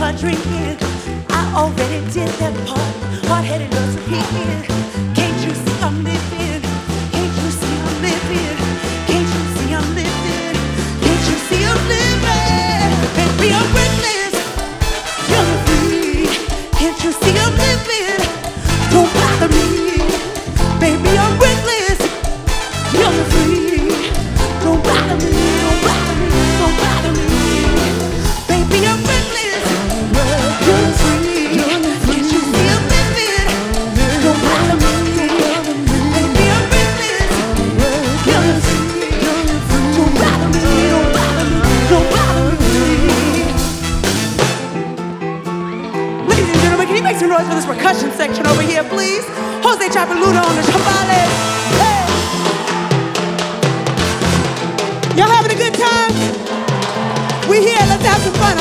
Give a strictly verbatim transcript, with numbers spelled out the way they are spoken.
my dream. I already did that part. Hard-headed loves repeat. Can't you see I'm living? Can't you see I'm living? Can't you see I'm living? Can't you see I'm living? Baby, I'm reckless, young and free. Can't you see I'm living? Don't bother me. Baby, I'm reckless, young and free. Don't bother me, don't bother me, don't bother me. Baby, I'm reckless, young and free. Can't you see I'm living? Don't bother me. Baby, I'm reckless, young and free. Don't bother me, don't bother me, don't bother me. Ladies and gentlemen, can you make some noise for this percussion section over here, please? Jose Chapaluna on the timbales. Hey! Y'all having a good time? We here, let's have some fun.